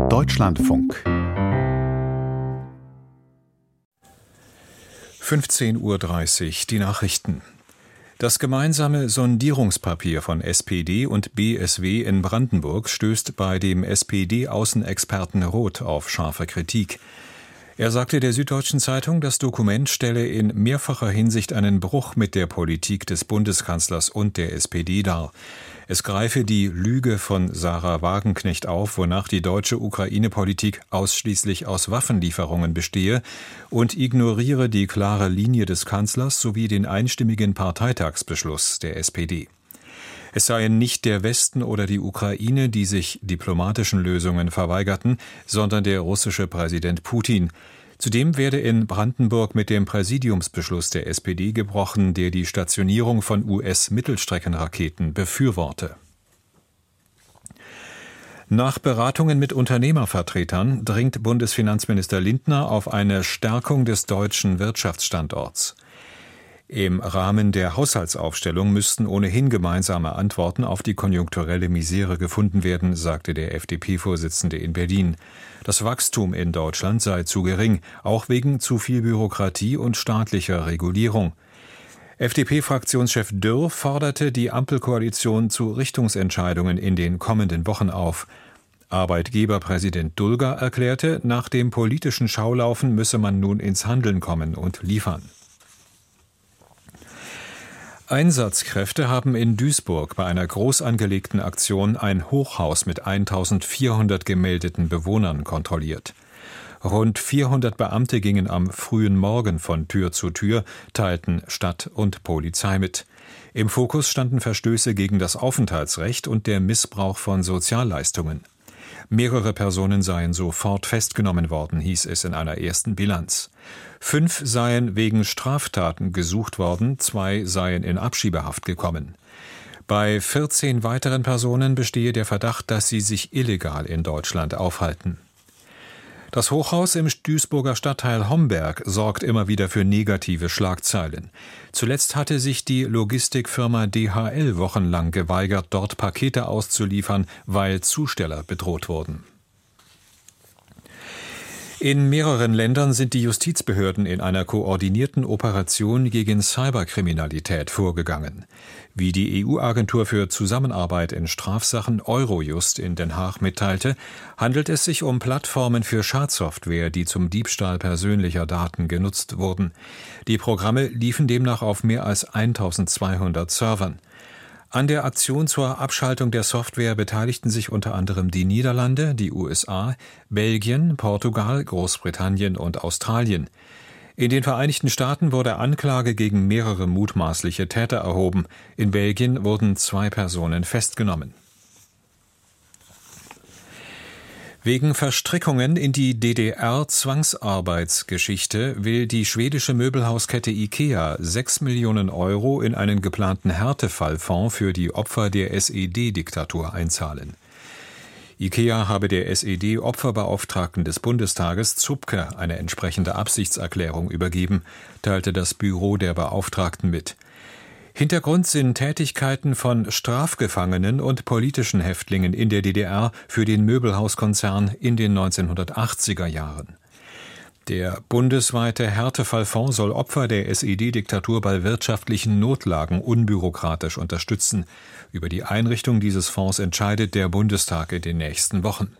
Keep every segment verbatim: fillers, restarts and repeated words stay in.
Deutschlandfunk. fünfzehn Uhr dreißig, die Nachrichten. Das gemeinsame Sondierungspapier von S P D und B S W in Brandenburg stößt bei dem S P D-Außenexperten Roth auf scharfe Kritik. Er sagte der Süddeutschen Zeitung, das Dokument stelle in mehrfacher Hinsicht einen Bruch mit der Politik des Bundeskanzlers und der S P D dar. Es greife die Lüge von Sarah Wagenknecht auf, wonach die deutsche Ukraine-Politik ausschließlich aus Waffenlieferungen bestehe, und ignoriere die klare Linie des Kanzlers sowie den einstimmigen Parteitagsbeschluss der S P D. Es seien nicht der Westen oder die Ukraine, die sich diplomatischen Lösungen verweigerten, sondern der russische Präsident Putin. Zudem werde in Brandenburg mit dem Präsidiumsbeschluss der S P D gebrochen, der die Stationierung von U S-Mittelstreckenraketen befürworte. Nach Beratungen mit Unternehmervertretern dringt Bundesfinanzminister Lindner auf eine Stärkung des deutschen Wirtschaftsstandorts. Im Rahmen der Haushaltsaufstellung müssten ohnehin gemeinsame Antworten auf die konjunkturelle Misere gefunden werden, sagte der F D P-Vorsitzende in Berlin. Das Wachstum in Deutschland sei zu gering, auch wegen zu viel Bürokratie und staatlicher Regulierung. F D P-Fraktionschef Dürr forderte die Ampelkoalition zu Richtungsentscheidungen in den kommenden Wochen auf. Arbeitgeberpräsident Dulger erklärte, nach dem politischen Schaulaufen müsse man nun ins Handeln kommen und liefern. Einsatzkräfte haben in Duisburg bei einer groß angelegten Aktion ein Hochhaus mit eintausendvierhundert gemeldeten Bewohnern kontrolliert. Rund vierhundert Beamte gingen am frühen Morgen von Tür zu Tür, teilten Stadt und Polizei mit. Im Fokus standen Verstöße gegen das Aufenthaltsrecht und der Missbrauch von Sozialleistungen. Mehrere Personen seien sofort festgenommen worden, hieß es in einer ersten Bilanz. Fünf seien wegen Straftaten gesucht worden, zwei seien in Abschiebehaft gekommen. Bei vierzehn weiteren Personen bestehe der Verdacht, dass sie sich illegal in Deutschland aufhalten. Das Hochhaus im Duisburger Stadtteil Homberg sorgt immer wieder für negative Schlagzeilen. Zuletzt hatte sich die Logistikfirma D H L wochenlang geweigert, dort Pakete auszuliefern, weil Zusteller bedroht wurden. In mehreren Ländern sind die Justizbehörden in einer koordinierten Operation gegen Cyberkriminalität vorgegangen. Wie die E U-Agentur für Zusammenarbeit in Strafsachen Eurojust in Den Haag mitteilte, handelt es sich um Plattformen für Schadsoftware, die zum Diebstahl persönlicher Daten genutzt wurden. Die Programme liefen demnach auf mehr als eintausendzweihundert Servern. An der Aktion zur Abschaltung der Software beteiligten sich unter anderem die Niederlande, die U S A, Belgien, Portugal, Großbritannien und Australien. In den Vereinigten Staaten wurde Anklage gegen mehrere mutmaßliche Täter erhoben. In Belgien wurden zwei Personen festgenommen. Wegen Verstrickungen in die D D R-Zwangsarbeitsgeschichte will die schwedische Möbelhauskette IKEA sechs Millionen Euro in einen geplanten Härtefallfonds für die Opfer der S E D-Diktatur einzahlen. IKEA habe der S E D-Opferbeauftragten des Bundestages Zupke eine entsprechende Absichtserklärung übergeben, teilte das Büro der Beauftragten mit. Hintergrund sind Tätigkeiten von Strafgefangenen und politischen Häftlingen in der D D R für den Möbelhauskonzern in den neunzehnhundertachtziger Jahren. Der bundesweite Härtefallfonds soll Opfer der S E D-Diktatur bei wirtschaftlichen Notlagen unbürokratisch unterstützen. Über die Einrichtung dieses Fonds entscheidet der Bundestag in den nächsten Wochen.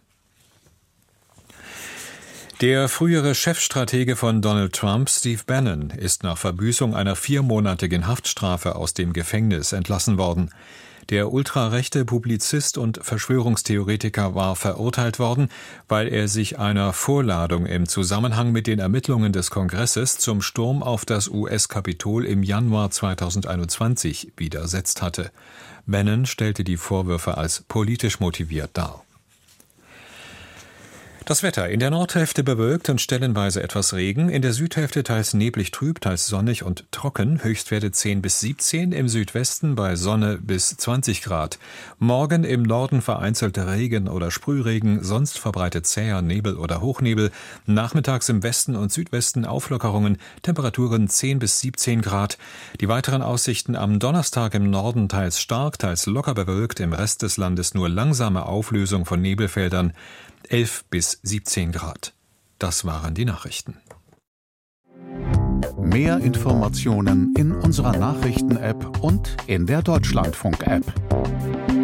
Der frühere Chefstratege von Donald Trump, Steve Bannon, ist nach Verbüßung einer viermonatigen Haftstrafe aus dem Gefängnis entlassen worden. Der ultrarechte Publizist und Verschwörungstheoretiker war verurteilt worden, weil er sich einer Vorladung im Zusammenhang mit den Ermittlungen des Kongresses zum Sturm auf das U S-Kapitol im Januar zweitausendeinundzwanzig widersetzt hatte. Bannon stellte die Vorwürfe als politisch motiviert dar. Das Wetter: in der Nordhälfte bewölkt und stellenweise etwas Regen, in der Südhälfte teils neblig trüb, teils sonnig und trocken, Höchstwerte zehn bis siebzehn, im Südwesten bei Sonne bis zwanzig Grad. Morgen im Norden vereinzelte Regen oder Sprühregen, sonst verbreitet zäher Nebel oder Hochnebel, nachmittags im Westen und Südwesten Auflockerungen, Temperaturen zehn bis siebzehn Grad. Die weiteren Aussichten: am Donnerstag im Norden teils stark, teils locker bewölkt, im Rest des Landes nur langsame Auflösung von Nebelfeldern. elf bis siebzehn Grad. Das waren die Nachrichten. Mehr Informationen in unserer Nachrichten-App und in der Deutschlandfunk-App.